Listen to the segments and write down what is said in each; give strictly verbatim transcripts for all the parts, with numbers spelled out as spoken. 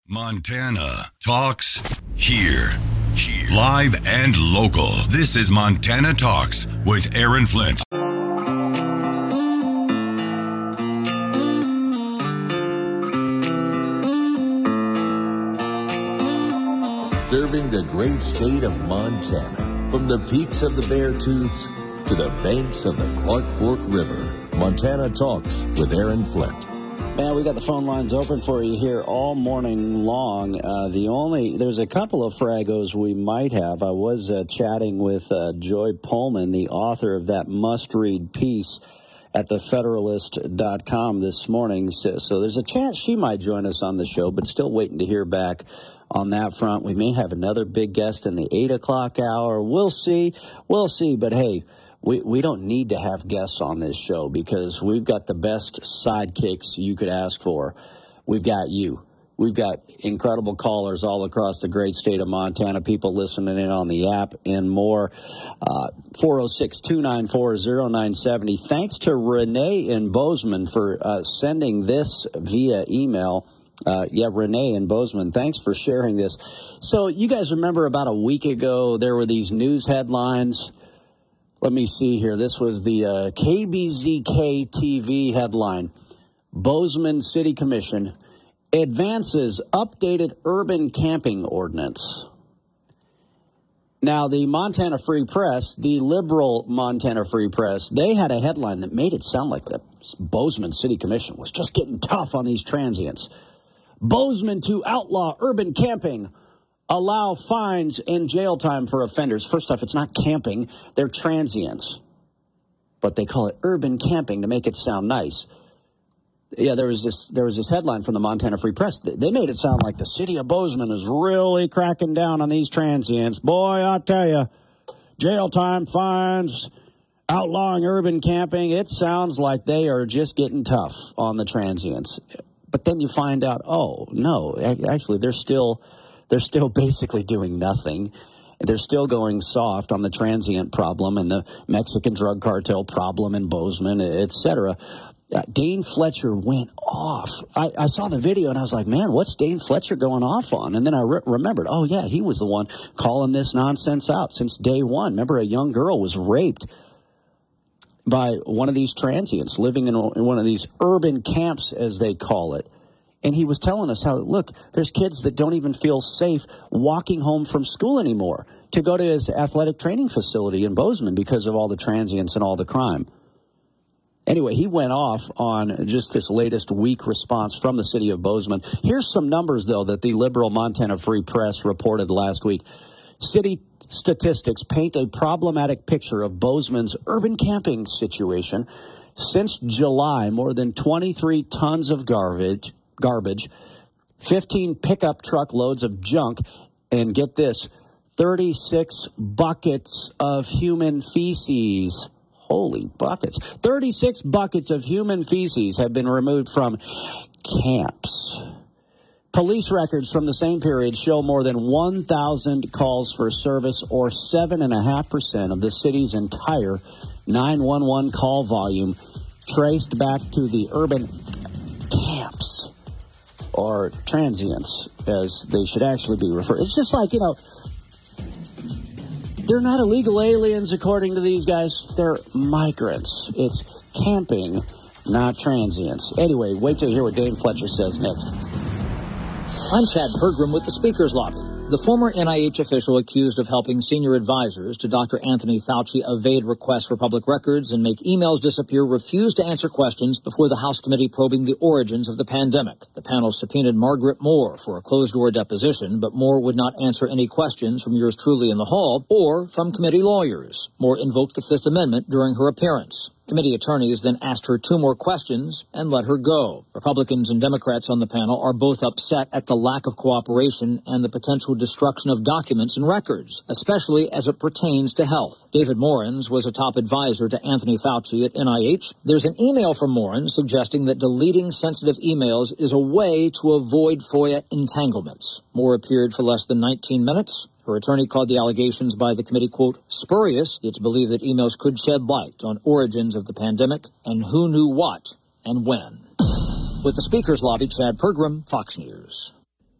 Montana Talks here. Here. Live and local. This is Montana Talks with Aaron Flint. Serving the great state of Montana. From the peaks of the Beartooths to the banks of the Clark Fork River. Montana Talks with Aaron Flint. Man, we got the phone lines open for you here all morning long. Uh, the only, there's a couple of fragos we might have. I was uh, chatting with uh, Joy Pullman, the author of that must-read piece at the federalist dot com this morning. So, so there's a chance she might join us on the show, but still waiting to hear back on that front. We may have another big guest in the eight o'clock hour. We'll see. We'll see. But, hey, We we don't need to have guests on this show because we've got the best sidekicks you could ask for. We've got you. We've got incredible callers all across the great state of Montana, people listening in on the app and more. Uh, four oh six, two nine four, oh nine seven oh. Thanks to Renee in Bozeman for uh, sending this via email. Uh, yeah, Renee in Bozeman, thanks for sharing this. So you guys remember about a week ago there were these news headlines. Let me see here. This was the uh, K B Z K T V headline. Bozeman City Commission advances updated urban camping ordinance. Now, the Montana Free Press, the liberal Montana Free Press, they had a headline that made it sound like the Bozeman City Commission was just getting tough on these transients. Bozeman to outlaw urban camping. Allow fines and jail time for offenders. First off, it's not camping. They're transients. But they call it urban camping to make it sound nice. Yeah, there was this there was this headline from the Montana Free Press. They made it sound like the city of Bozeman is really cracking down on these transients. Boy, I tell you, jail time, fines, outlawing urban camping. It sounds like they are just getting tough on the transients. But then you find out, oh, no, actually, they're still... They're still basically doing nothing. They're still going soft on the transient problem and the Mexican drug cartel problem in Bozeman, et cetera. Uh, Dane Fletcher went off. I, I saw the video, and I was like, man, what's Dane Fletcher going off on? And then I re- remembered, oh, yeah, he was the one calling this nonsense out since day one. Remember, a young girl was raped by one of these transients living in, in one of these urban camps, as they call it. And he was telling us how, look, there's kids that don't even feel safe walking home from school anymore to go to his athletic training facility in Bozeman because of all the transients and all the crime. Anyway, he went off on just this latest weak response from the city of Bozeman. Here's some numbers, though, that the liberal Montana Free Press reported last week. City statistics paint a problematic picture of Bozeman's urban camping situation. Since July, more than twenty-three tons of garbage... garbage, fifteen pickup truck loads of junk, and get this, thirty-six buckets of human feces. Holy buckets. thirty-six buckets of human feces have been removed from camps. Police records from the same period show more than one thousand calls for service, or seven point five percent of the city's entire nine one one call volume, traced back to the urban camps. Or transients, as they should actually be referred. It's just like, you know, they're not illegal aliens according to these guys. They're migrants. It's camping, not transients. Anyway, wait till you hear what Dane Fletcher says next. I'm Chad Pergram with the Speaker's Lobby. The former N I H official accused of helping senior advisors to Doctor Anthony Fauci evade requests for public records and make emails disappear refused to answer questions before the House committee probing the origins of the pandemic. The panel subpoenaed Margaret Moore for a closed-door deposition, but Moore would not answer any questions from yours truly in the hall or from committee lawyers. Moore invoked the Fifth Amendment during her appearance. Committee attorneys then asked her two more questions and let her go. Republicans and Democrats on the panel are both upset at the lack of cooperation and the potential destruction of documents and records, especially as it pertains to health. David Morins was a top advisor to Anthony Fauci at N I H. There's an email from Morins suggesting that deleting sensitive emails is a way to avoid FOIA entanglements. Moore appeared for less than nineteen minutes. Her attorney called the allegations by the committee, quote, spurious. It's believed that emails could shed light on origins of the pandemic and who knew what and when. With the Speaker's Lobby, Chad Pergram, Fox News.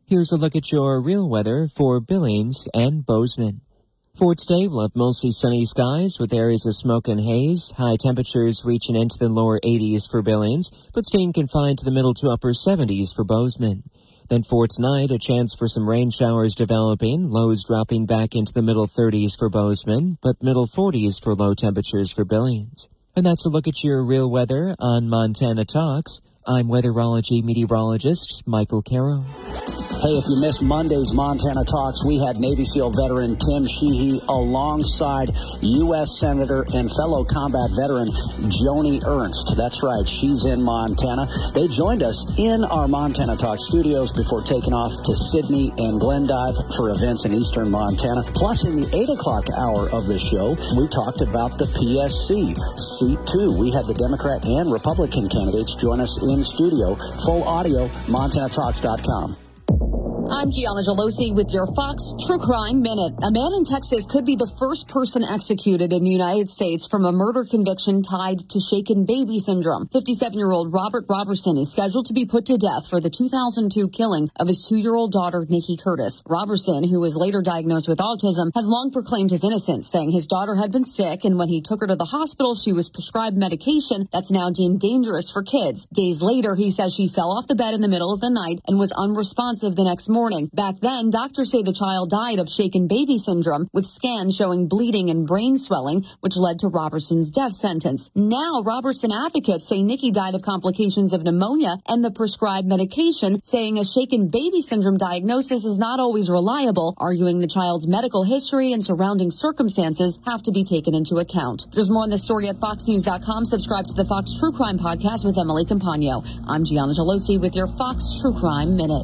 Here's a look at your real weather for Billings and Bozeman. For today, we'll have mostly sunny skies with areas of smoke and haze, high temperatures reaching into the lower eighties for Billings, but staying confined to the middle to upper seventies for Bozeman. Then for tonight, a chance for some rain showers developing, lows dropping back into the middle thirties for Bozeman, but middle forties for low temperatures for Billings. And that's a look at your real weather on Montana Talks. I'm weatherology meteorologist Michael Caro. Hey, if you missed Monday's Montana Talks, we had Navy SEAL veteran Tim Sheehy alongside U S Senator and fellow combat veteran Joni Ernst. That's right, she's in Montana. They joined us in our Montana Talks studios before taking off to Sydney and Glendive for events in eastern Montana. Plus, in the eight o'clock hour of the show, we talked about the P S C, Seat two. We had the Democrat and Republican candidates join us in studio. Full audio, montana talks dot com. I'm Gianna Gelosi with your Fox True Crime Minute. A man in Texas could be the first person executed in the United States from a murder conviction tied to shaken baby syndrome. fifty-seven-year-old Robert Robertson is scheduled to be put to death for the two thousand two killing of his two-year-old daughter, Nikki Curtis. Robertson, who was later diagnosed with autism, has long proclaimed his innocence, saying his daughter had been sick, and when he took her to the hospital, she was prescribed medication that's now deemed dangerous for kids. Days later, he says she fell off the bed in the middle of the night and was unresponsive the next morning. Morning. Back then, doctors say the child died of shaken baby syndrome, with scans showing bleeding and brain swelling, which led to Robertson's death sentence. Now, Robertson advocates say Nikki died of complications of pneumonia and the prescribed medication, saying a shaken baby syndrome diagnosis is not always reliable, arguing the child's medical history and surrounding circumstances have to be taken into account. There's more on this story at fox news dot com. Subscribe to the Fox True Crime Podcast with Emily Campagno. I'm Gianna Gelosi with your Fox True Crime Minute.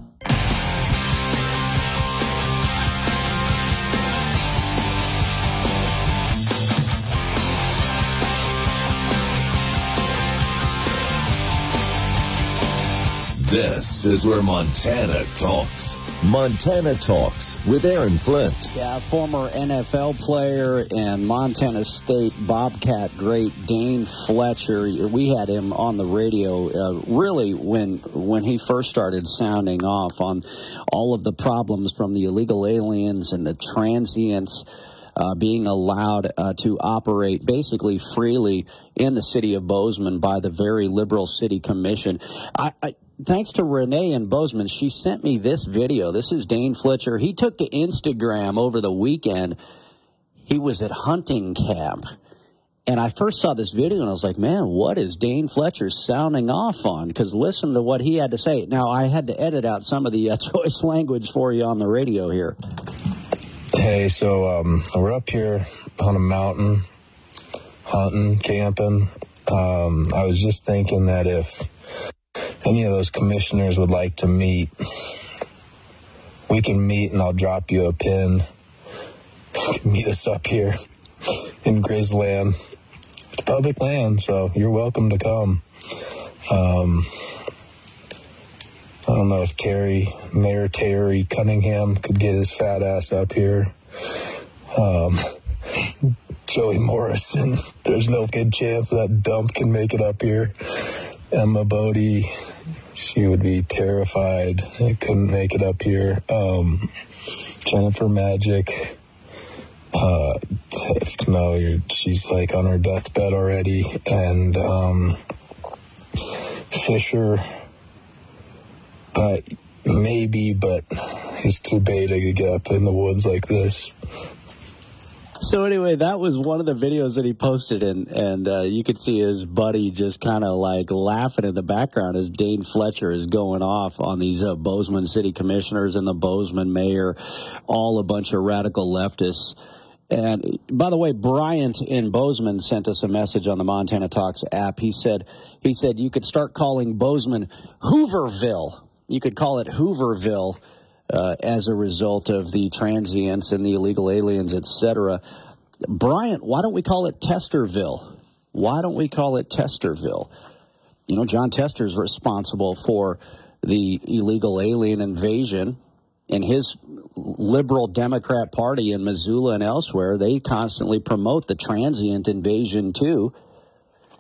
This is where Montana talks. Montana Talks with Aaron Flint. Yeah, former N F L player and Montana State Bobcat great Dane Fletcher. We had him on the radio uh, really when when he first started sounding off on all of the problems from the illegal aliens and the transients Uh, being allowed uh, to operate basically freely in the city of Bozeman by the very liberal city commission. I, I, thanks to Renee in Bozeman, she sent me this video. This is Dane Fletcher. He took to Instagram over the weekend. He was at hunting camp. And I first saw this video and I was like, man, what is Dane Fletcher sounding off on? Because listen to what he had to say. Now, I had to edit out some of the uh, choice language for you on the radio here. Hey, so um, we're up here on a mountain, hunting, camping. Um, I was just thinking that if any of those commissioners would like to meet, we can meet and I'll drop you a pin. You can meet us up here in Grizzland. It's public land, so you're welcome to come. Um, I don't know if Terry, Mayor Terry Cunningham could get his fat ass up here. Um, Joey Morrison, there's no good chance that dump can make it up here. Emma Bodie, she would be terrified. I couldn't make it up here. Um, Jennifer Magic, uh, no, you're, she's like on her deathbed already. And um, Fisher, Uh, maybe, but he's too beta to get up in the woods like this. So anyway, that was one of the videos that he posted, and, and uh, you could see his buddy just kind of like laughing in the background as Dane Fletcher is going off on these uh, Bozeman city commissioners and the Bozeman mayor, all a bunch of radical leftists. And by the way, Bryant in Bozeman sent us a message on the Montana Talks app. He said, he said you could start calling Bozeman Hooverville. You could call it Hooverville uh, as a result of the transients and the illegal aliens, et cetera. Bryant, why don't we call it Testerville? Why don't we call it Testerville? You know, John Tester's responsible for the illegal alien invasion, and his liberal Democrat Party in Missoula and elsewhere, they constantly promote the transient invasion too.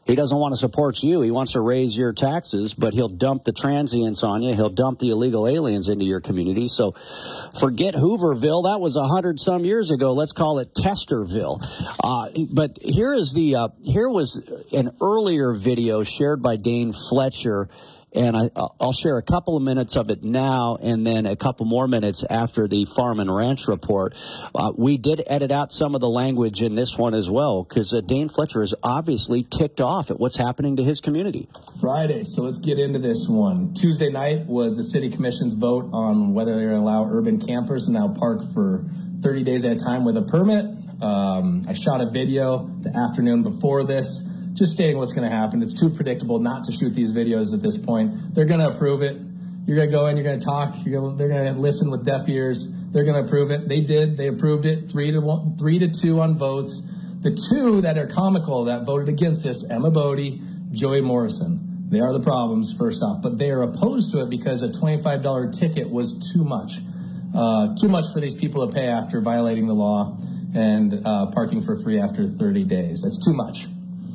He doesn't want to support you. He wants to raise your taxes, but he'll dump the transients on you. He'll dump the illegal aliens into your community. So forget Hooverville. That was a hundred some years ago. Let's call it Testerville. Uh, but here is the uh, here was an earlier video shared by Dane Fletcher. And I, I'll share a couple of minutes of it now and then a couple more minutes after the Farm and Ranch report. Uh, we did edit out some of the language in this one as well because uh, Dane Fletcher is obviously ticked off at what's happening to his community. Friday, so let's get into this one. Tuesday night was the City Commission's vote on whether they're going to allow urban campers to now park for thirty days at a time with a permit. Um, I shot a video the afternoon before this, just stating what's going to happen. It's too predictable not to shoot these videos at this point. They're going to approve it. You're going to go in, you're going to talk, you're going to, they're going to listen with deaf ears. They're going to approve it. They did. They approved it, three to one, three to two on votes. The two that are comical that voted against this, Emma Bodie, Joey Morrison. They are the problems, first off. But they are opposed to it because a twenty-five dollars ticket was too much. Uh, too much for these people to pay after violating the law and uh, parking for free after thirty days. That's too much.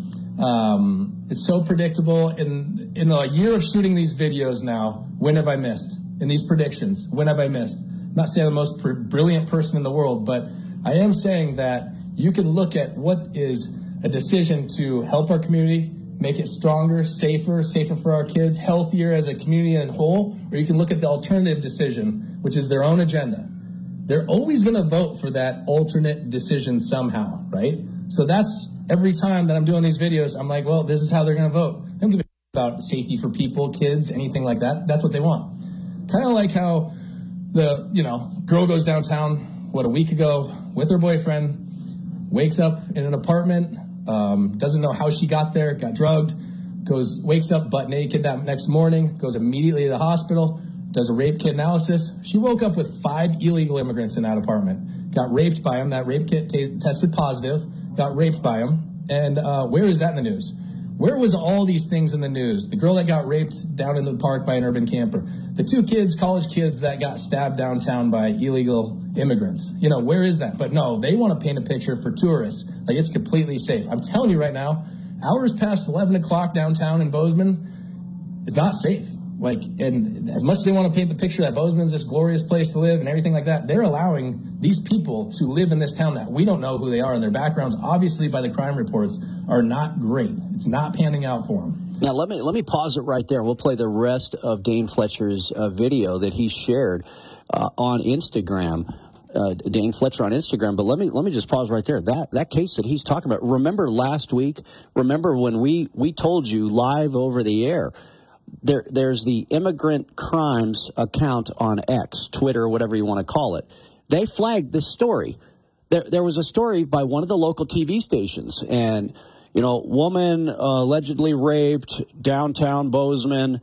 Um, it's so predictable. In in a year of shooting these videos now, when have I missed? In these predictions, when have I missed? I'm not saying the most pr- brilliant person in the world, but I am saying that you can look at what is a decision to help our community, make it stronger, safer, safer for our kids, healthier as a community in whole, or you can look at the alternative decision, which is their own agenda. They're always going to vote for that alternate decision somehow, right? So that's every time that I'm doing these videos, I'm like, well, this is how they're going to vote. They don't give a shit about safety for people, kids, anything like that. That's what they want. Kind of like how the, you know, girl goes downtown, what, a week ago with her boyfriend, wakes up in an apartment, um, doesn't know how she got there, got drugged, goes, wakes up butt naked that next morning, goes immediately to the hospital, does a rape kit analysis. She woke up with five illegal immigrants in that apartment, got raped by them. That rape kit t- tested positive. Got raped by him. And uh, where is that in the news? Where was all these things in the news? The girl that got raped down in the park by an urban camper. The two kids, college kids that got stabbed downtown by illegal immigrants. You know, where is that? But no, they want to paint a picture for tourists. Like it's completely safe. I'm telling you right now, hours past eleven o'clock downtown in Bozeman, it's not safe. Like, and as much as they want to paint the picture that Bozeman's this glorious place to live and everything like that, they're allowing these people to live in this town that we don't know who they are, and their backgrounds, obviously by the crime reports, are not great. It's not panning out for them. Now, let me let me pause it right there. We'll play the rest of Dane Fletcher's uh, video that he shared uh, on Instagram. Uh, Dane Fletcher on Instagram, but let me let me just pause right there. That that case that he's talking about. Remember last week? Remember when we we told you live over the air? There, there's the Immigrant Crimes account on X, Twitter, whatever you want to call it. They flagged this story. There, there was a story by one of the local T V stations, and, you know, woman uh, allegedly raped downtown Bozeman,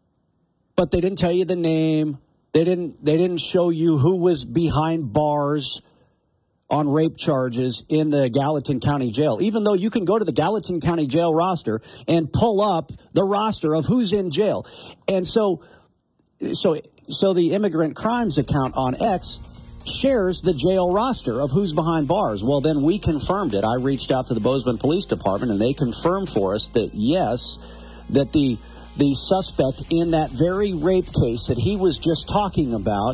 but they didn't tell you the name. They didn't, they didn't show you who was behind bars on rape charges in the Gallatin County Jail, even though you can go to the Gallatin County Jail roster and pull up the roster of who's in jail. And so so, so the Immigrant Crimes account on X shares the jail roster of who's behind bars. Well, then we confirmed it. I reached out to the Bozeman Police Department, and they confirmed for us that, yes, that the the suspect in that very rape case that he was just talking about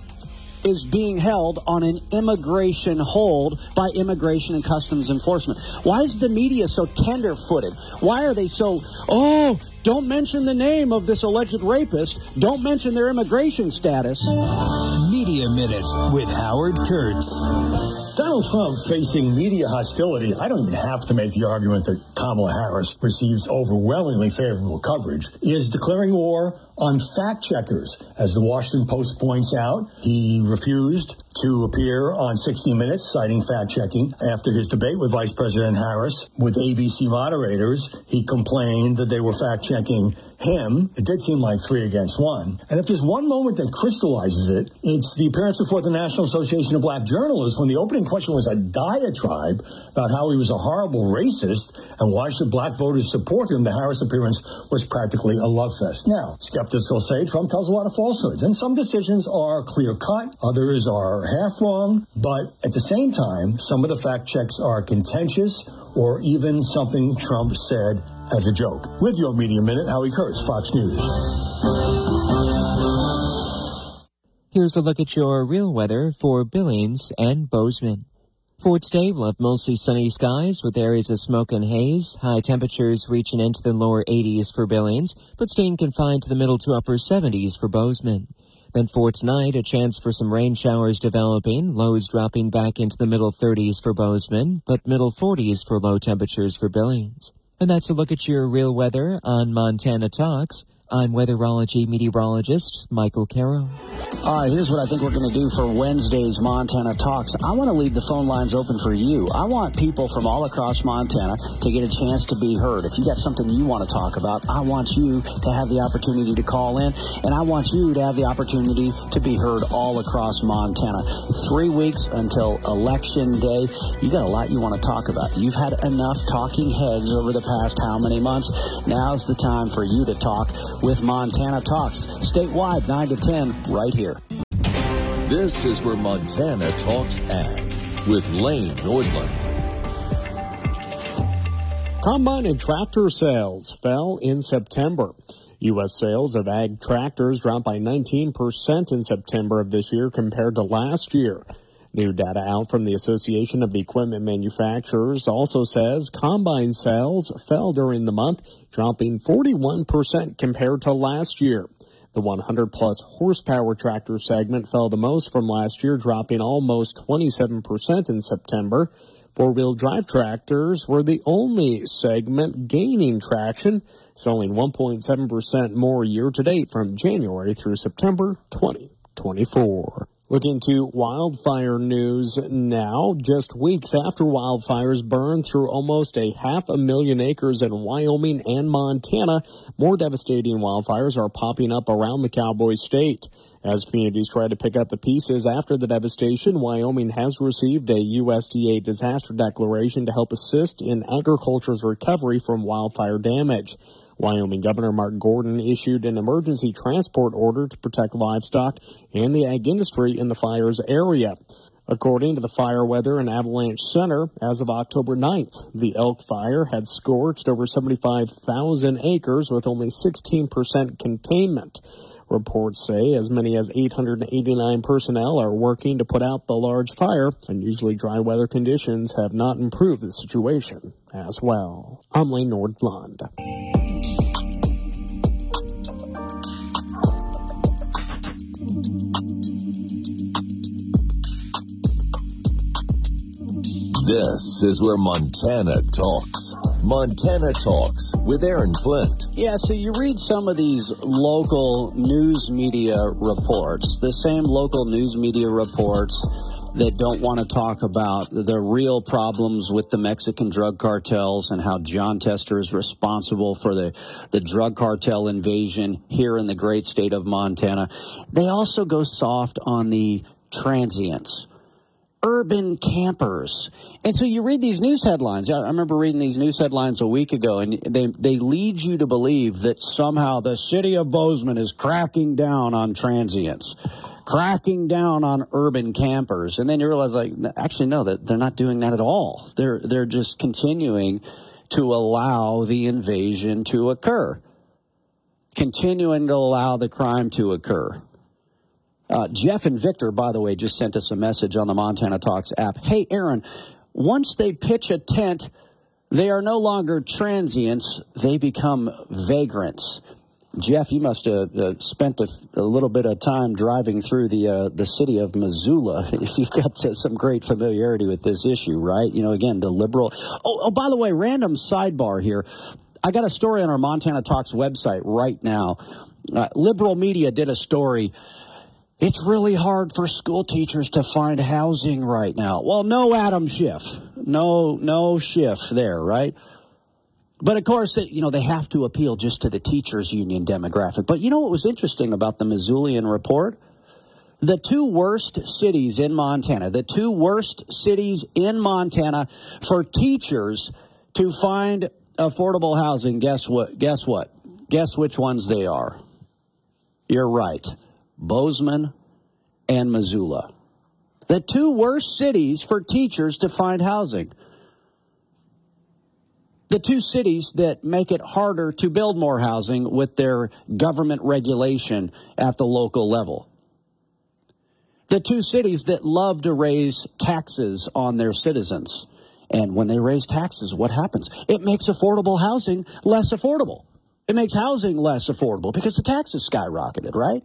is being held on an immigration hold by Immigration and Customs Enforcement. Why is the media so tender-footed? Why are they so, oh, don't mention the name of this alleged rapist. Don't mention their immigration status. Media Minute with Howard Kurtz. Donald Trump facing media hostility. I don't even have to make the argument that Kamala Harris receives overwhelmingly favorable coverage, is declaring war on fact checkers. As the Washington Post points out, he refused to appear on sixty minutes, citing fact-checking. After his debate with Vice President Harris with A B C moderators, he complained that they were fact-checking him. It did seem like three against one. And if there's one moment that crystallizes it, it's the appearance before the National Association of Black Journalists when the opening question was a diatribe about how he was a horrible racist and why should black voters support him. The Harris appearance was practically a love fest. Now, skeptics will say Trump tells a lot of falsehoods, and some decisions are clear-cut, others are half wrong, but at the same time, some of the fact checks are contentious or even something Trump said as a joke. With your Media Minute, Howie Kurtz, Fox News. Here's a look at your real weather for Billings and Bozeman. For today, we'll have mostly sunny skies with areas of smoke and haze, high temperatures reaching into the lower eighties for Billings, but staying confined to the middle to upper seventies for Bozeman. Then for tonight, a chance for some rain showers developing, lows dropping back into the middle thirties for Bozeman, but middle forties for low temperatures for Billings. And that's a look at your real weather on Montana Talks. I'm weatherology meteorologist Michael Caro. All right, here's what I think we're going to do for Wednesday's Montana Talks. I want to leave the phone lines open for you. I want people from all across Montana to get a chance to be heard. If you got something you want to talk about, I want you to have the opportunity to call in, and I want you to have the opportunity to be heard all across Montana. Three weeks until Election Day. You got a lot you want to talk about. You've had enough talking heads over the past how many months? Now's the time for you to talk with Montana Talks, statewide nine to ten, right here. This is where Montana Talks Ag with Lane Nordlund. Combine and tractor sales fell in September. U S sales of ag tractors dropped by nineteen percent in September of this year compared to last year. New data out from the Association of the Equipment Manufacturers also says combine sales fell during the month, dropping forty-one percent compared to last year. The one hundred plus horsepower tractor segment fell the most from last year, dropping almost twenty-seven percent in September. Four-wheel drive tractors were the only segment gaining traction, selling one point seven percent more year-to-date from January through September twenty twenty-four. Looking to wildfire news now. Just weeks after wildfires burned through almost a half a million acres in Wyoming and Montana, more devastating wildfires are popping up around the Cowboy State. As communities try to pick up the pieces after the devastation, Wyoming has received a U S D A disaster declaration to help assist in agriculture's recovery from wildfire damage. Wyoming Governor Mark Gordon issued an emergency transport order to protect livestock and the ag industry in the fire's area. According to the Fire, Weather, and Avalanche Center, as of October ninth, the Elk Fire had scorched over seventy-five thousand acres with only sixteen percent containment. Reports say as many as eight hundred eighty-nine personnel are working to put out the large fire. Unusually dry weather conditions have not improved the situation as well. I'm Lane Nordlund. This is where Montana talks. Montana Talks with Aaron Flint. Yeah, so you read some of these local news media reports, the same local news media reports that don't want to talk about the real problems with the Mexican drug cartels and how John Tester is responsible for the, the drug cartel invasion here in the great state of Montana. They also go soft on the transients. Urban campers. And so you read these news headlines. I remember reading these news headlines a week ago, and they they lead you to believe that somehow the city of Bozeman is cracking down on transients, cracking down on urban campers. And then you realize, like, actually, no, that they're not doing that at all. They're they're just continuing to allow the invasion to occur, continuing to allow the crime to occur. Uh, Jeff and Victor, by the way, just sent us a message on the Montana Talks app. Hey, Aaron, once they pitch a tent, they are no longer transients. They become vagrants. Jeff, you must have uh, spent a, a little bit of time driving through the uh, the city of Missoula. If you've got uh, some great familiarity with this issue, right? You know, again, the liberal. Oh, oh, by the way, random sidebar here. I got a story on our Montana Talks website right now. Uh, liberal media did a story. It's really hard for school teachers to find housing right now. Well, no Adam Schiff. No, no Schiff there, right? But, of course, they, you know, they have to appeal just to the teachers' union demographic. But you know what was interesting about the Missoulian report? The two worst cities in Montana, the two worst cities in Montana for teachers to find affordable housing, guess what? Guess what? Guess which ones they are? You're right. Bozeman and Missoula. The two worst cities for teachers to find housing. The two cities that make it harder to build more housing with their government regulation at the local level. The two cities that love to raise taxes on their citizens. And when they raise taxes, what happens? It makes affordable housing less affordable. It makes housing less affordable because the taxes skyrocketed, right?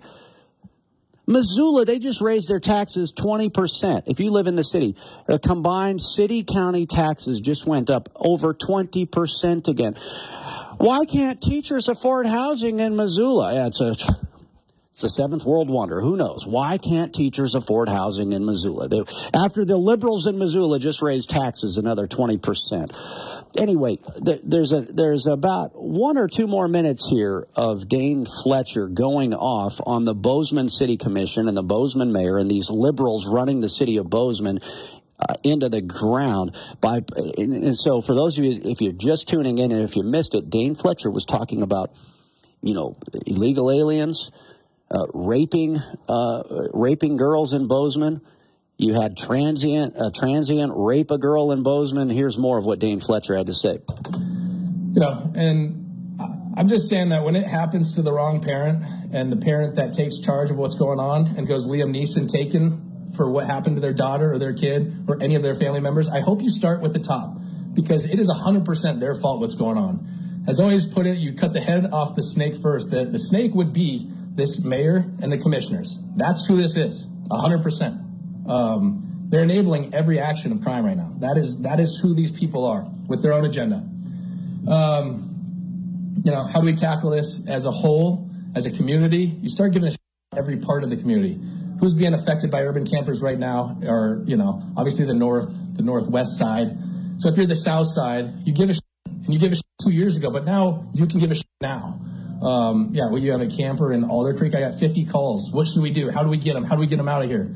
Missoula, they just raised their taxes twenty percent. If you live in the city, the combined city-county taxes just went up over twenty percent again. Why can't teachers afford housing in Missoula? Yeah, it's a... It's a seventh world wonder. Who knows? Why can't teachers afford housing in Missoula? They, after the liberals in Missoula just raised taxes another twenty percent. Anyway, th- there's a there's about one or two more minutes here of Dane Fletcher going off on the Bozeman City Commission and the Bozeman mayor and these liberals running the city of Bozeman Uh, into the ground. By and, and so for those of you, if you're just tuning in and if you missed it, Dane Fletcher was talking about, you know, illegal aliens, Uh, raping uh, raping girls in Bozeman. You had transient a transient rape a girl in Bozeman. Here's more of what Dane Fletcher had to say. You know, and I'm just saying that when it happens to the wrong parent and the parent that takes charge of what's going on and goes Liam Neeson taken for what happened to their daughter or their kid or any of their family members, I hope you start with the top because it is one hundred percent their fault what's going on. As always put it, you cut the head off the snake first. The, the snake would be this mayor and the commissioners. That's who this is, one hundred percent. Um, they're enabling every action of crime right now. That is that is who these people are with their own agenda. Um, you know, how do we tackle this as a whole, as a community? You start giving a shit to every part of the community. Who's being affected by urban campers right now are, you know, obviously the north, the northwest side. So if you're the south side, you give a shit, and you give a shit two years ago, but now you can give a shit now. Um, yeah, well, you have a camper in Alder Creek. I got fifty calls. What should we do? How do we get them? How do we get them out of here?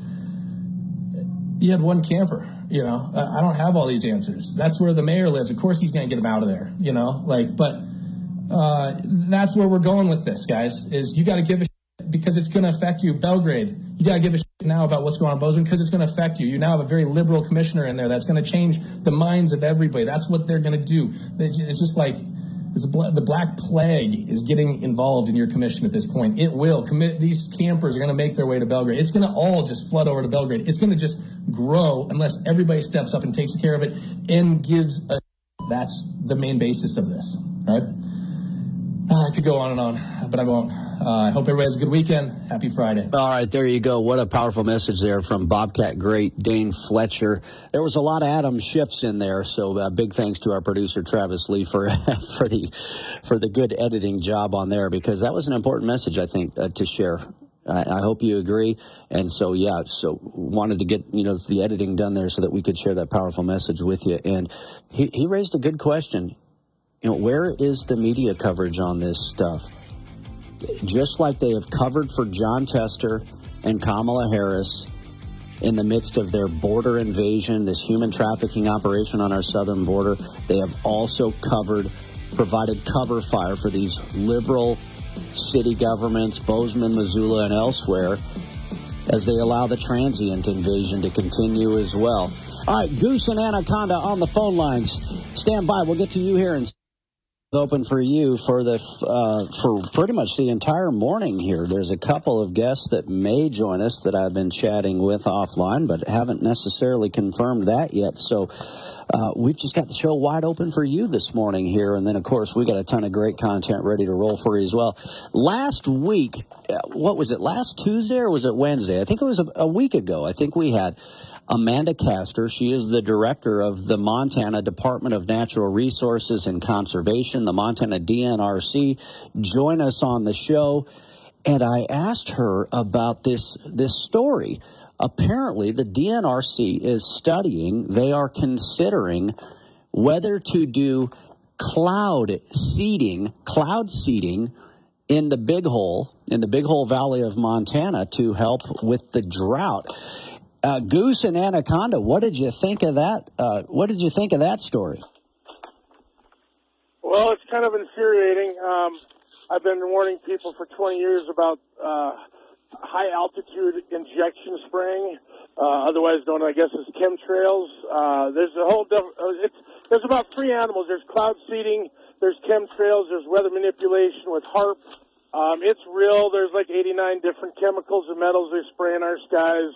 You had one camper, you know. I don't have all these answers. That's where the mayor lives. Of course he's going to get them out of there, you know. Like, but uh, that's where we're going with this, guys, is you got to give a shit because it's going to affect you. Belgrade, you got to give a shit now about what's going on in Bozeman because it's going to affect you. You now have a very liberal commissioner in there that's going to change the minds of everybody. That's what they're going to do. It's just like... It's a, the Black Plague is getting involved in your commission at this point. It will. Commit, these campers are going to make their way to Belgrade. It's going to all just flood over to Belgrade. It's going to just grow unless everybody steps up and takes care of it and gives a... That's the main basis of this, right? Uh, I could go on and on, but I won't. Uh, I hope everybody has a good weekend. Happy Friday. All right, there you go. What a powerful message there from Bobcat great Dane Fletcher. There was a lot of Adam Schiffs in there, so uh, big thanks to our producer Travis Lee for for the for the good editing job on there because that was an important message I think uh, to share. I, I hope you agree. And so yeah, so wanted to get you know the editing done there so that we could share that powerful message with you. And he he raised a good question. You know, where is the media coverage on this stuff? Just like they have covered for John Tester and Kamala Harris in the midst of their border invasion, this human trafficking operation on our southern border, they have also covered, provided cover fire for these liberal city governments, Bozeman, Missoula, and elsewhere, as they allow the transient invasion to continue as well. All right, Goose and Anaconda on the phone lines. Stand by. We'll get to you here in open for you for the uh, for pretty much the entire morning here. There's a couple of guests that may join us that I've been chatting with offline, but haven't necessarily confirmed that yet. So uh, we've just got the show wide open for you this morning here. And then, of course, we got a ton of great content ready to roll for you as well. Last week, what was it, last Tuesday or was it Wednesday? I think it was a, a week ago. I think we had Amanda Castor. She is the director of the Montana Department of Natural Resources and Conservation, the Montana D N R C, join us on the show. And I asked her about this, this story. Apparently, the D N R C is studying, they are considering whether to do cloud seeding, cloud seeding in the Big Hole, in the Big Hole Valley of Montana to help with the drought. Uh, Goose and Anaconda, what did you think of that? Uh, what did you think of that story? Well, it's kind of infuriating. Um, I've been warning people for twenty years about uh, high altitude injection spraying uh, otherwise known, I guess, as chemtrails. Uh, there's a whole, diff- uh, it's, there's about three animals. There's cloud seeding, there's chemtrails, there's weather manipulation with HAARP. Um, it's real. There's like eighty-nine different chemicals and metals they spray in our skies.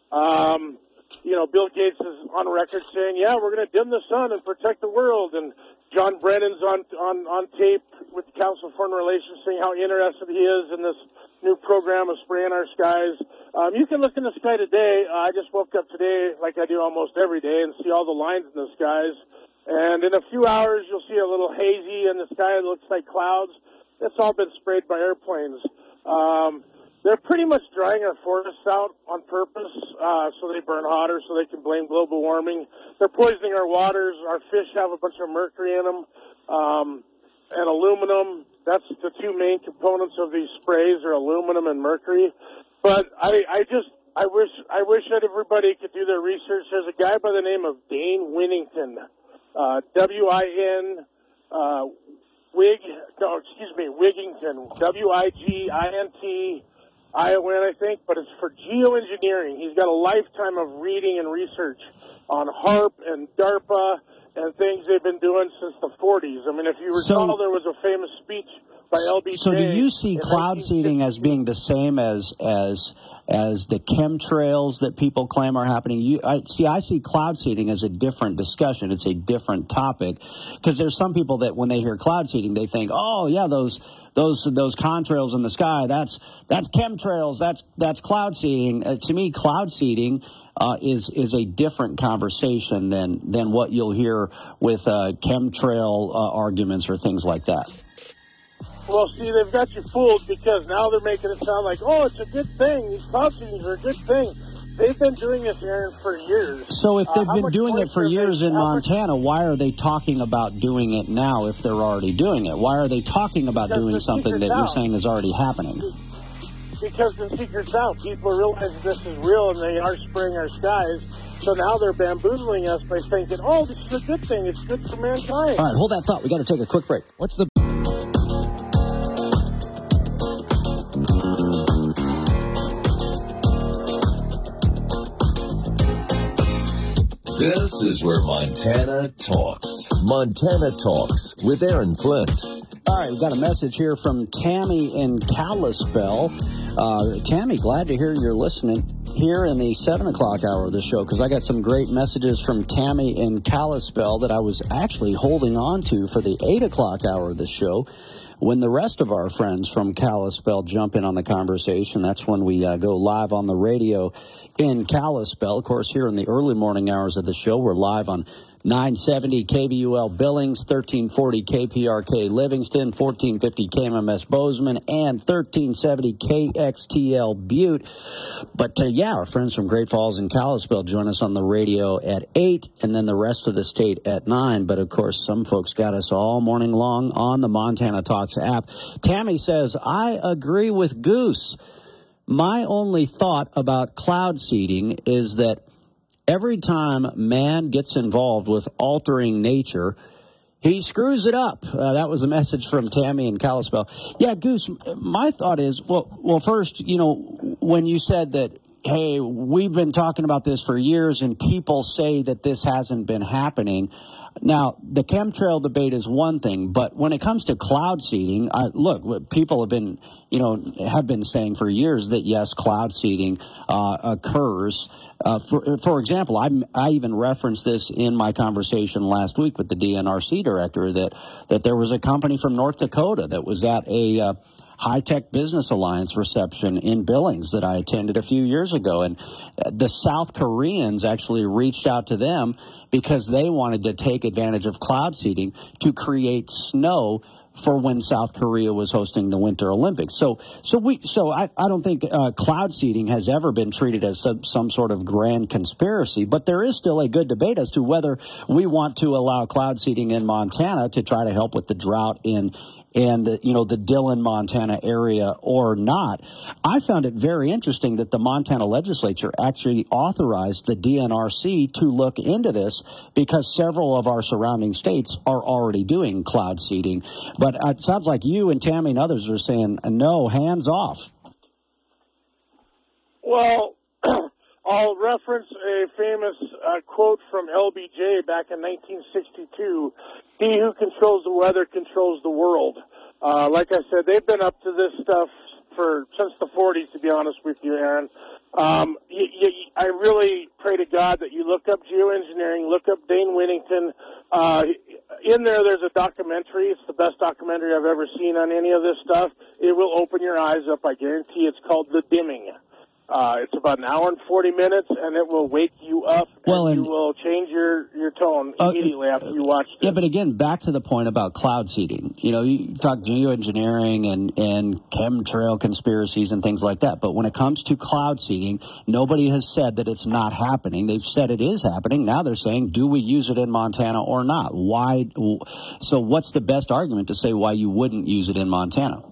Um, you know, Bill Gates is on record saying, yeah, we're going to dim the sun and protect the world. And John Brennan's on, on, on tape with the Council of Foreign Relations saying how interested he is in this new program of spraying our skies. Um, you can look in the sky today. Uh, I just woke up today, like I do almost every day, and see all the lines in the skies. And in a few hours, you'll see a little hazy in the sky. It looks like clouds. It's all been sprayed by airplanes. Um, they're pretty much drying our forests out on purpose uh, so they burn hotter so they can blame global warming. They're poisoning our waters. Our fish have a bunch of mercury in them um, and aluminum. That's the two main components of these sprays are aluminum and mercury. But I, I just, I wish, I wish that everybody could do their research. There's a guy by the name of Dane Winnington, uh, W I N, uh, Wig, no, excuse me, Wigington, W I G I N T I O N, I think, but it's for geoengineering. He's got a lifetime of reading and research on HAARP and DARPA and things they've been doing since the forties. I mean, if you recall, so, there was a famous speech by L B J. So do you see cloud seeding as being the same as as as the chemtrails that people claim are happening? You, I see. I see cloud seeding as a different discussion. It's a different topic because there's some people that when they hear cloud seeding, they think, oh yeah, those those those contrails in the sky. That's that's chemtrails. That's that's cloud seeding. Uh, to me, cloud seeding uh, is is a different conversation than than what you'll hear with uh, chemtrail uh, arguments or things like that. Well, see, they've got you fooled because now they're making it sound like, oh, it's a good thing. These cloud seedings are a good thing. They've been doing this, Aaron, for years. So if they've uh, been doing it for years in Montana, why are they talking about doing it now if they're already doing it? Why are they talking about doing something that you're saying is already happening? Because the secret's out. People are realizing this is real and they are spraying our skies. So now they're bamboozling us by thinking, oh, this is a good thing. It's good for mankind. All right, hold that thought. We got to take a quick break. What's the... This is where Montana talks. Montana Talks with Aaron Flint. All right, we've got a message here from Tammy in Kalispell. Uh, Tammy, glad to hear you're listening here in the seven o'clock hour of the show because I got some great messages from Tammy in Kalispell that I was actually holding on to for the eight o'clock hour of the show. When the rest of our friends from Kalispell jump in on the conversation, that's when we uh, go live on the radio in Kalispell. Of course, here in the early morning hours of the show, we're live on nine seventy K B U L Billings, thirteen forty K P R K Livingston, fourteen fifty K M M S Bozeman, and thirteen seventy K X T L Butte. But, uh, yeah, our friends from Great Falls and Kalispell join us on the radio at eight, and then the rest of the state at nine. But, of course, some folks got us all morning long on the Montana Talks app. Tammy says, I agree with Goose. My only thought about cloud seeding is that every time man gets involved with altering nature, he screws it up. Uh, that was a message from Tammy in Kalispell. Yeah, Goose, my thought is, well, well, first, you know, when you said that, hey, we've been talking about this for years and people say that this hasn't been happening. Now, the chemtrail debate is one thing, but when it comes to cloud seeding, I, look, people have been, you know, have been saying for years that, yes, cloud seeding uh, occurs. Uh, for, for example, I, I even referenced this in my conversation last week with the D N R C director that, that there was a company from North Dakota that was at a uh, High-Tech Business Alliance reception in Billings that I attended a few years ago. And the South Koreans actually reached out to them because they wanted to take advantage of cloud seeding to create snow for when South Korea was hosting the Winter Olympics. So so we so I, I don't think uh, cloud seeding has ever been treated as some, some sort of grand conspiracy, but there is still a good debate as to whether we want to allow cloud seeding in Montana to try to help with the drought in and the, you know, the Dillon, Montana area or not. I found it very interesting that the Montana legislature actually authorized the D N R C to look into this because several of our surrounding states are already doing cloud seeding. But it sounds like you and Tammy and others are saying, no, hands off. Well, all I'll reference a famous uh, quote from L B J back in nineteen sixty-two. He who controls the weather controls the world. Uh, like I said, they've been up to this stuff for since the forties, to be honest with you, Aaron. Um, you, you, I really pray to God that you look up geoengineering, look up Dane Whittington. Uh, in there, there's a documentary. It's the best documentary I've ever seen on any of this stuff. It will open your eyes up, I guarantee. It's called The Dimming. Uh, it's about an hour and forty minutes, and it will wake you up, well, and, and you will change your, your tone immediately uh, after you watch it. Yeah, but again, back to the point about cloud seeding. You know, you talk geoengineering and, and chemtrail conspiracies and things like that, but when it comes to cloud seeding, nobody has said that it's not happening. They've said it is happening. Now they're saying, do we use it in Montana or not? Why? So what's the best argument to say why you wouldn't use it in Montana?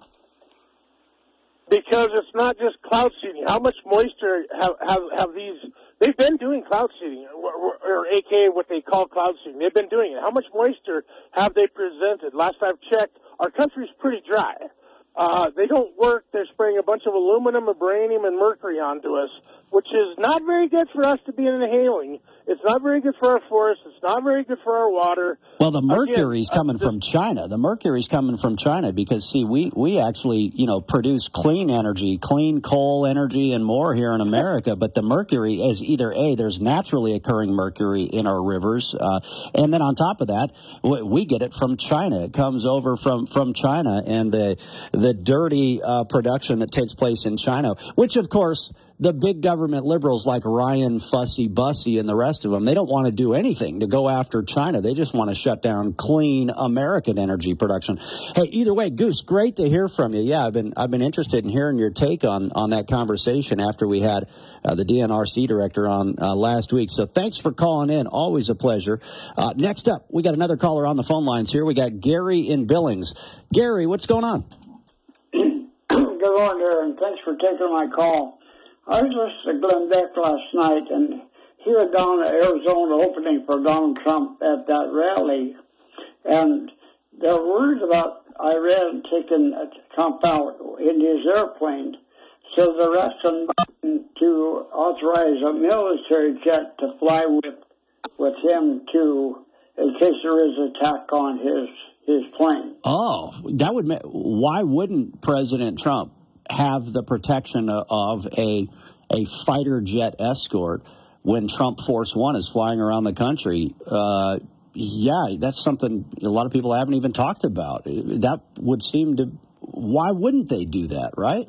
Because it's not just cloud seeding. How much moisture have, have, have these... They've been doing cloud seeding, or, or A K A what they call cloud seeding. They've been doing it. How much moisture have they presented? Last I've checked, our country's pretty dry. Uh, they don't work. They're spraying a bunch of aluminum, vibranium, and mercury onto us, which is not very good for us to be inhaling. It's not very good for our forests. It's not very good for our water. Well, the mercury's Again, coming uh, from China. The mercury's coming from China because, see, we, we actually, you know, produce clean energy, clean coal energy and more here in America. But the mercury is either, A, there's naturally occurring mercury in our rivers. Uh, and then on top of that, we get it from China. It comes over from, from China and the, the dirty uh, production that takes place in China, which, of course, the big government liberals like Ryan Fussy Bussy and the rest of them, they don't want to do anything to go after China. They just want to shut down clean American energy production. Hey, either way, Goose, great to hear from you. Yeah, I've been I've been interested in hearing your take on, on that conversation after we had uh, the D N R C director on uh, last week. So thanks for calling in. Always a pleasure. Uh, next up, we got another caller on the phone lines here. We got Gary in Billings. Gary, what's going on? Good morning, Aaron. Thanks for taking my call. I was listening to Glenn Beck last night, and he was down at Arizona opening for Donald Trump at that rally, and there were words about Iran taking Trump out in his airplane, so they're asking Biden to authorize a military jet to fly with with him to, in case there is an attack on his his plane. Oh, that would. Why wouldn't President Trump have the protection of a a fighter jet escort when Trump Force One is flying around the country? Uh, yeah, that's something a lot of people haven't even talked about. That would seem to. Why wouldn't they do that, right?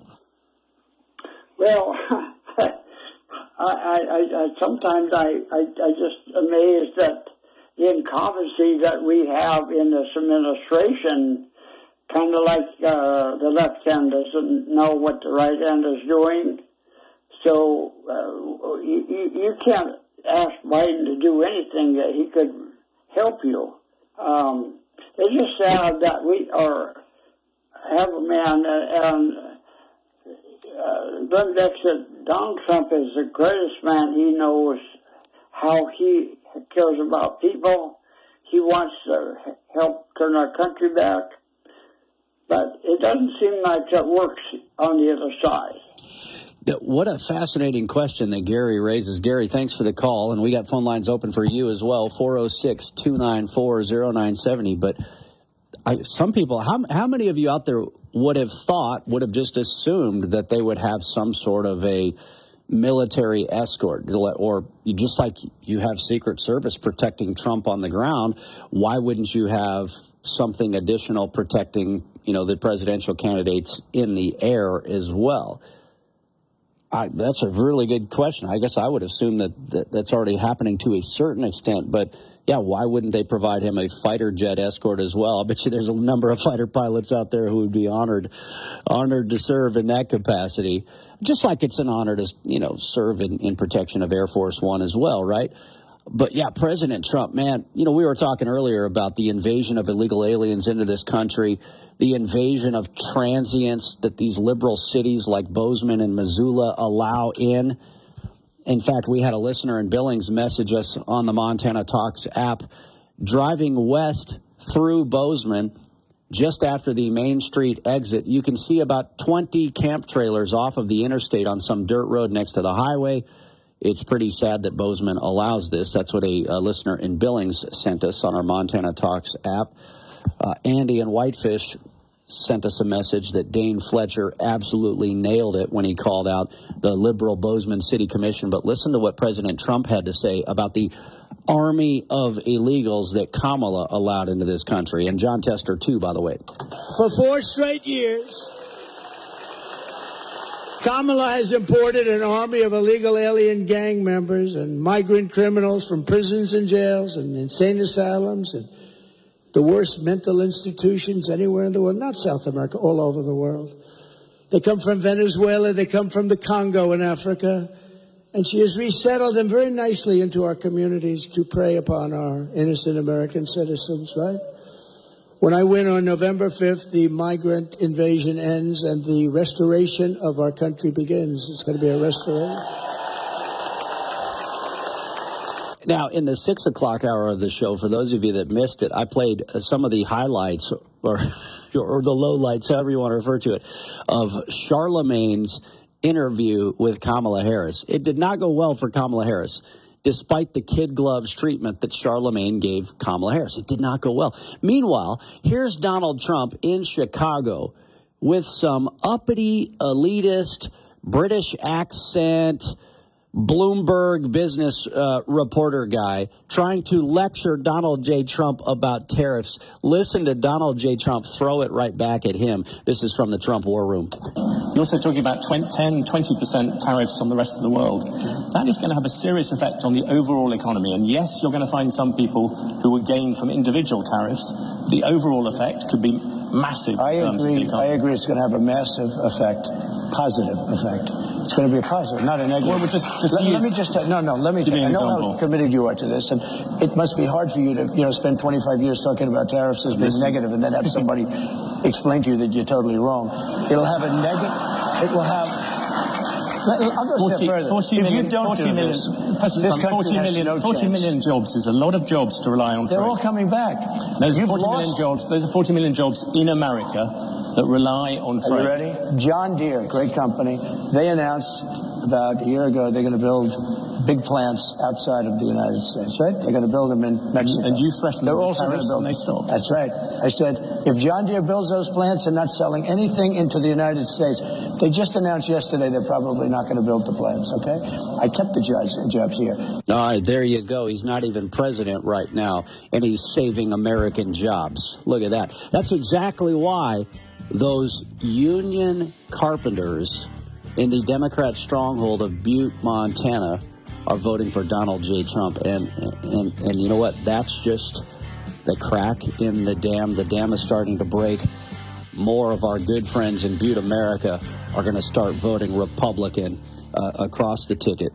Well, I, I, I sometimes I, I I just amazed at the incompetency that we have in this administration. Kind of like uh, the left hand doesn't know what the right hand is doing. So uh, you, you can't ask Biden to do anything that he could help you. Um, it's just sad that we are have a man, uh, and uh, Glenn Beck said Donald Trump is the greatest man. He knows how he cares about people. He wants to help turn our country back. But it doesn't seem like that works on the other side. What a fascinating question that Gary raises. Gary, thanks for the call. And we got phone lines open for you as well, four oh six, two nine four, oh nine seven oh. But I, some people, how, how many of you out there would have thought, would have just assumed that they would have some sort of a military escort, or just like you have Secret Service protecting Trump on the ground, why wouldn't you have something additional protecting, you know, the presidential candidates in the air as well? I, that's a really good question. I guess I would assume that, that that's already happening to a certain extent, but yeah, why wouldn't they provide him a fighter jet escort as well? I bet you there's a number of fighter pilots out there who would be honored, honored to serve in that capacity. Just like it's an honor to, you know, serve in, in protection of Air Force One as well, right? But yeah, President Trump, man, you know, we were talking earlier about the invasion of illegal aliens into this country, the invasion of transients that these liberal cities like Bozeman and Missoula allow in. In fact, we had a listener in Billings message us on the Montana Talks app, driving west through Bozeman, just after the Main Street exit. You can see about twenty camp trailers off of the interstate on some dirt road next to the highway. It's pretty sad that Bozeman allows this. That's what a, a listener in Billings sent us on our Montana Talks app. Uh, Andy in Whitefish sent us a message that Dane Fletcher absolutely nailed it when he called out the liberal Bozeman City Commission. But listen to what President Trump had to say about the army of illegals that Kamala allowed into this country. And John Tester, too, by the way. For four straight years, Kamala has imported an army of illegal alien gang members and migrant criminals from prisons and jails and insane asylums and the worst mental institutions anywhere in the world, not South America, all over the world. They come from Venezuela, they come from the Congo in Africa, and she has resettled them very nicely into our communities to prey upon our innocent American citizens, right? When I win on November fifth, the migrant invasion ends and the restoration of our country begins. It's going to be a restoration. Now, in the six o'clock hour of the show, for those of you that missed it, I played some of the highlights or, or the lowlights, however you want to refer to it, of Charlemagne's interview with Kamala Harris. It did not go well for Kamala Harris, despite the kid gloves treatment that Charlemagne gave Kamala Harris. It did not go well. Meanwhile, here's Donald Trump in Chicago with some uppity, elitist, British accent, Bloomberg business uh, reporter guy trying to lecture Donald J. Trump about tariffs. Listen to Donald J. Trump throw it right back at him. This is from the Trump War Room. You're also talking about ten, twenty percent tariffs on the rest of the world. That is going to have a serious effect on the overall economy. And yes, you're going to find some people who will gain from individual tariffs. The overall effect could be massive. I agree. I agree it's going to have a massive effect, positive effect. It's going to be a positive, not a negative. Well, just, just let, use, let me just tell, no, no. Let me. Tell, I know how committed you are to this, and it must be hard for you to, you know, spend twenty-five years talking about tariffs as being Listen. negative, and then have somebody explain to you that you're totally wrong. It'll have a negative. It will have. I'll go a step further. forty if million, you don't forty do million, this, President this Trump, forty million, no forty million jobs is a lot of jobs to rely on. They're trade. all coming back. Those You've are forty lost. million jobs. Those are forty million jobs in America that rely on trade. Are you ready? John Deere, great company. They announced about a year ago they're going to build big plants outside of the United States, right? They're going to build them in Mexico. And you threatened they're them also going to build. And they stopped. That's right. I said, if John Deere builds those plants and not selling anything into the United States, they just announced yesterday they're probably not going to build the plants, okay? I kept the judge, jobs here. All right, there you go. He's not even president right now, and he's saving American jobs. Look at that. That's exactly why those union carpenters in the Democrat stronghold of Butte, Montana, are voting for Donald J. Trump. And, and, and you know what? That's just the crack in the dam. The dam is starting to break. More of our good friends in Butte, America, are going to start voting Republican uh, across the ticket.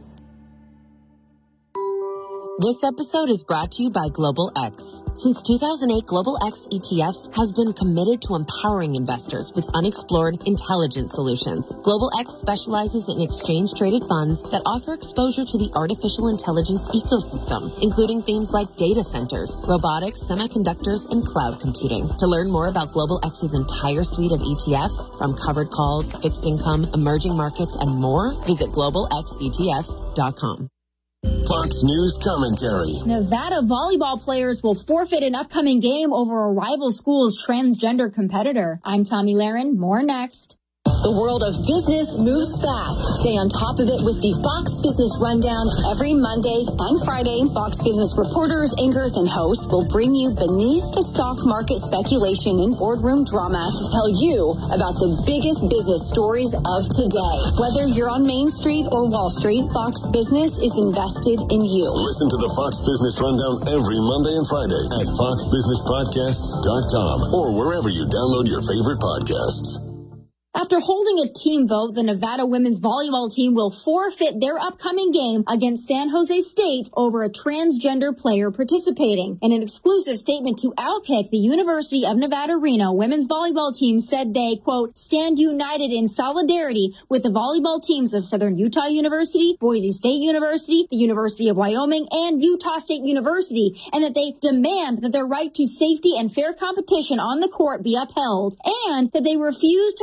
This episode is brought to you by Global X. Since two thousand eight, Global X E T Fs has been committed to empowering investors with unexplored, intelligent solutions. Global X specializes in exchange-traded funds that offer exposure to the artificial intelligence ecosystem, including themes like data centers, robotics, semiconductors, and cloud computing. To learn more about Global X's entire suite of E T Fs, from covered calls, fixed income, emerging markets, and more, visit global x e t f s dot com. Fox News commentary. Nevada volleyball players will forfeit an upcoming game over a rival school's transgender competitor. I'm Tommy Lahren. More next. The world of business moves fast. Stay on top of it with the Fox Business Rundown every Monday and Friday. Fox Business reporters, anchors, and hosts will bring you beneath the stock market speculation and boardroom drama to tell you about the biggest business stories of today. Whether you're on Main Street or Wall Street, Fox Business is invested in you. Listen to the Fox Business Rundown every Monday and Friday at fox business podcasts dot com or wherever you download your favorite podcasts. After holding a team vote, the Nevada women's volleyball team will forfeit their upcoming game against San Jose State over a transgender player participating. In an exclusive statement to Outkick, the University of Nevada Reno women's volleyball team said they, quote, stand united in solidarity with the volleyball teams of Southern Utah University, Boise State University, the University of Wyoming, and Utah State University, and that they demand that their right to safety and fair competition on the court be upheld, and that they refuse to participate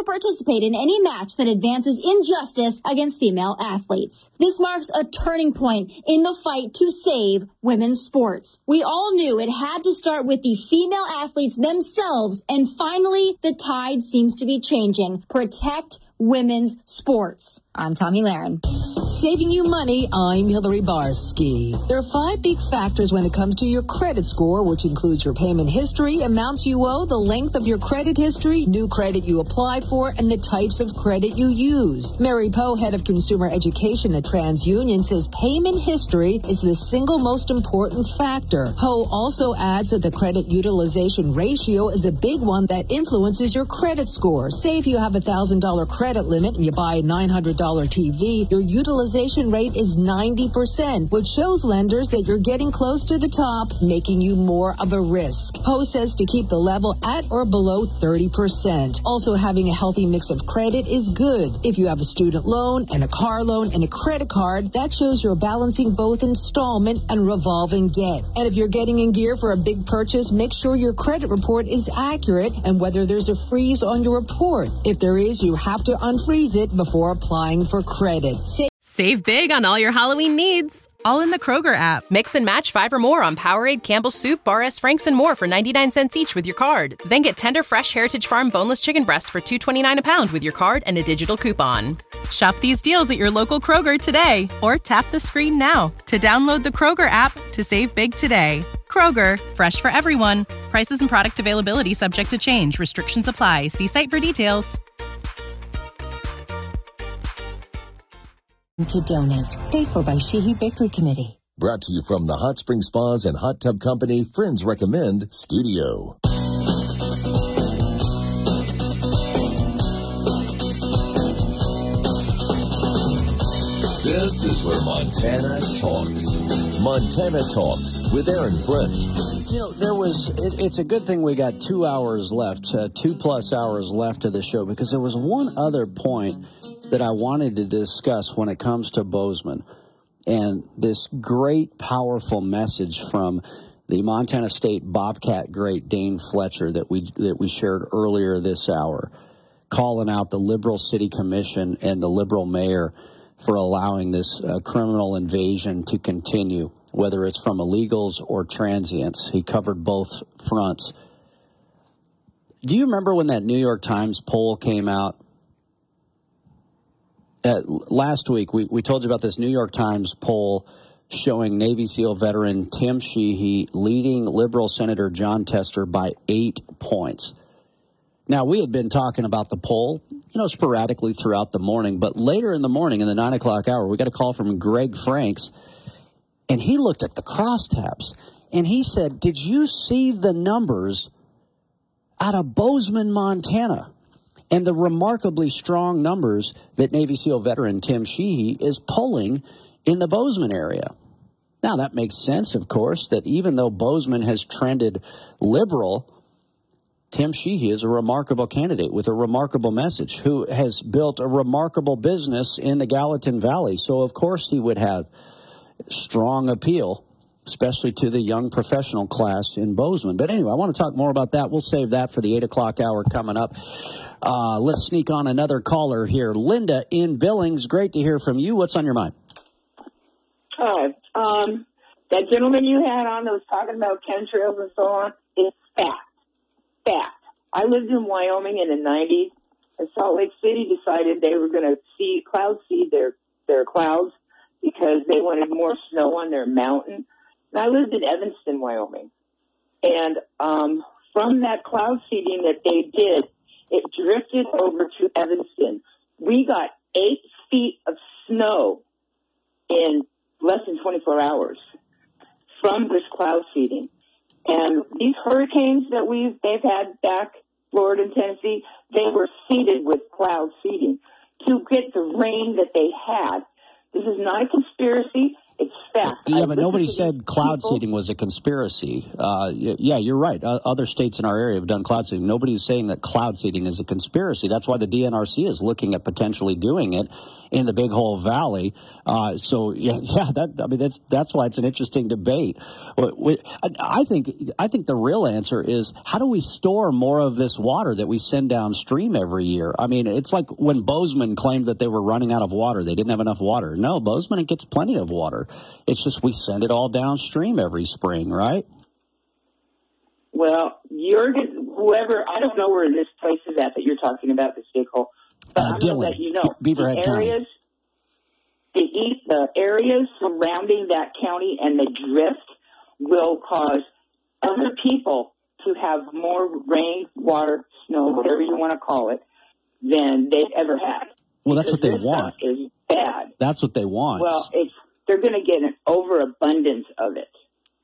participate in any match that advances injustice against female athletes. This marks a turning point in the fight to save women's sports. We all knew it had to start with the female athletes themselves, and finally, the tide seems to be changing. Protect women's sports. I'm Tommy Lahren. Saving you money, I'm Hillary Barsky. There are five big factors when it comes to your credit score, which includes your payment history, amounts you owe, the length of your credit history, new credit you applied for, and the types of credit you use. Mary Poe, head of consumer education at TransUnion, says payment history is the single most important factor. Poe also adds that the credit utilization ratio is a big one that influences your credit score. Say if you have a one thousand dollars credit limit and you buy a nine hundred dollars T V, your utilization rate is ninety percent, which shows lenders that you're getting close to the top, making you more of a risk. Poe says to keep the level at or below thirty percent. Also, having a healthy mix of credit is good. If you have a student loan and a car loan and a credit card, that shows you're balancing both installment and revolving debt. And if you're getting in gear for a big purchase, make sure your credit report is accurate and whether there's a freeze on your report. If there is, you have to unfreeze it before applying for credit. Sa- Save big on all your Halloween needs, all in the Kroger app. Mix and match five or more on Powerade, Campbell's Soup, Bar S, Frank's, and more for ninety-nine cents each with your card. Then get tender, fresh Heritage Farm boneless chicken breasts for two twenty-nine a pound with your card and a digital coupon. Shop these deals at your local Kroger today, or tap the screen now to download the Kroger app to save big today. Kroger, fresh for everyone. Prices and product availability subject to change. Restrictions apply. See site for details. To donate, paid for by Sheehy Victory Committee. Brought to you from the Hot Spring Spas and Hot Tub Company Friends Recommend Studio. This is where Montana talks. Montana Talks with Aaron Flint. You know, there was, it, it's a good thing we got two hours left, uh, two plus hours left of the show, because there was one other point that I wanted to discuss when it comes to Bozeman, and this great, powerful message from the Montana State Bobcat great Dane Fletcher that we that we shared earlier this hour, calling out the Liberal City Commission and the Liberal Mayor for allowing this uh, criminal invasion to continue, whether it's from illegals or transients. He covered both fronts. Do you remember when that New York Times poll came out? Uh, last week, we, we told you about this New York Times poll showing Navy SEAL veteran Tim Sheehy leading Liberal Senator Jon Tester by eight points. Now, we had been talking about the poll, you know, sporadically throughout the morning, but later in the morning, in the nine o'clock hour, we got a call from Greg Franks, and he looked at the crosstabs, and he said, did you see the numbers out of Bozeman, Montana? And the remarkably strong numbers that Navy SEAL veteran Tim Sheehy is pulling in the Bozeman area. Now, that makes sense, of course, that even though Bozeman has trended liberal, Tim Sheehy is a remarkable candidate with a remarkable message who has built a remarkable business in the Gallatin Valley. So, of course, he would have strong appeal, especially to the young professional class in Bozeman. But anyway, I want to talk more about that. We'll save that for the eight o'clock hour coming up. Uh, let's sneak on another caller here. Linda in Billings, great to hear from you. What's on your mind? Hi. Um, that gentleman you had on that was talking about chemtrails and so on, it's fact. Fact. I lived in Wyoming in the nineties, and Salt Lake City decided they were going to seed, cloud seed their, their clouds because they wanted more snow on their mountain. And I lived in Evanston, Wyoming. And um, from that cloud seeding that they did, it drifted over to Evanston. We got eight feet of snow in less than twenty-four hours from this cloud seeding. And these hurricanes that we've they've had back, Florida and Tennessee, they were seeded with cloud seeding to get the rain that they had. This is not a conspiracy. It's fact. Yeah, I but nobody said people. cloud seeding was a conspiracy. Uh, yeah, you're right. Uh, other states in our area have done cloud seeding. Nobody's saying that cloud seeding is a conspiracy. That's why the D N R C is looking at potentially doing it in the Big Hole Valley. Uh, so yeah, yeah, that I mean that's that's why it's an interesting debate. We, I think I think the real answer is, how do we store more of this water that we send downstream every year? I mean, it's like when Bozeman claimed that they were running out of water. They didn't have enough water. No, Bozeman gets plenty of water. It's just we send it all downstream every spring, right? Well, you're whoever, I don't know where this place is at that you're talking about, this big hole. But Uh, I'm going to let you know, Beaverhead the County. areas, the, east, the areas surrounding that county and the drift will cause other people to have more rain, water, snow, whatever you want to call it, than they've ever had. Well, that's what they This want. stuff is bad. That's what they want. Well, it's they're going to get an overabundance of it.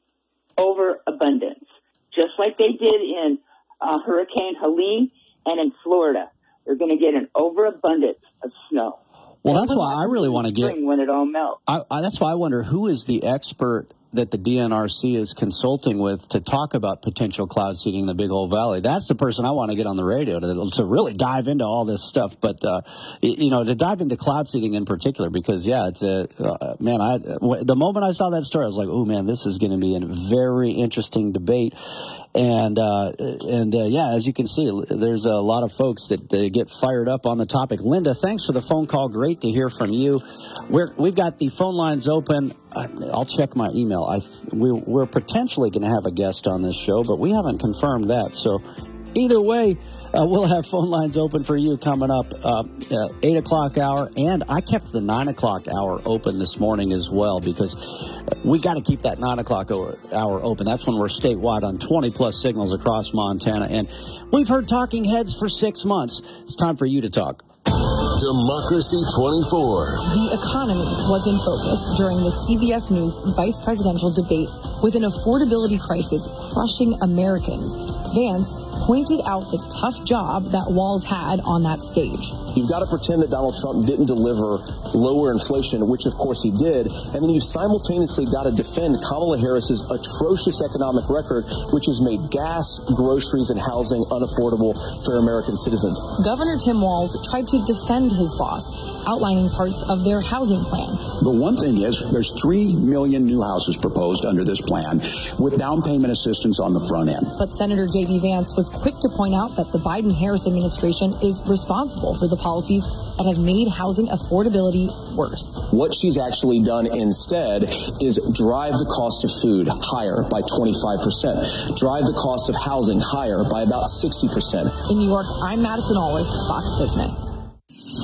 Overabundance. Just like they did in uh, Hurricane Helene and in Florida. They're going to get an overabundance of snow. Well, that's why I really want to get. When it all melts. I, I, that's why I wonder who is the expert that the D N R C is consulting with to talk about potential cloud seeding in the Big Hole Valley. That's the person I want to get on the radio to, to really dive into all this stuff. But, uh, you know, to dive into cloud seeding in particular, because, yeah, it's a, uh, man, I, the moment I saw that story, I was like, oh, man, this is going to be a very interesting debate. And, uh, and uh, yeah, as you can see, there's a lot of folks that uh, get fired up on the topic. Linda, thanks for the phone call. Great to hear from you. We're, we've got the phone lines open. I'll check my email. I, we, we're potentially going to have a guest on this show, but we haven't confirmed that. So either way, uh, we'll have phone lines open for you coming up uh, uh, eight o'clock hour. And I kept the nine o'clock hour open this morning as well, because we got to keep that nine o'clock hour open. That's when we're statewide on twenty plus signals across Montana. And we've heard talking heads for six months. It's time for you to talk. Democracy twenty-four. The economy was in focus during the C B S News vice presidential debate. With an affordability crisis crushing Americans, Vance pointed out the tough job that Walz had on that stage. You've got to pretend that Donald Trump didn't deliver lower inflation, which of course he did, and then you simultaneously got to defend Kamala Harris's atrocious economic record, which has made gas, groceries, and housing unaffordable for American citizens. Governor Tim Walz tried to defend his boss, outlining parts of their housing plan. The one thing is, there's three million new houses proposed under this plan with down payment assistance on the front end. But Senator J D Vance was quick to point out that the Biden-Harris administration is responsible for the policies that have made housing affordability worse. What she's actually done instead is drive the cost of food higher by twenty-five percent, drive the cost of housing higher by about sixty percent. In New York, I'm Madison Alwick, Fox Business.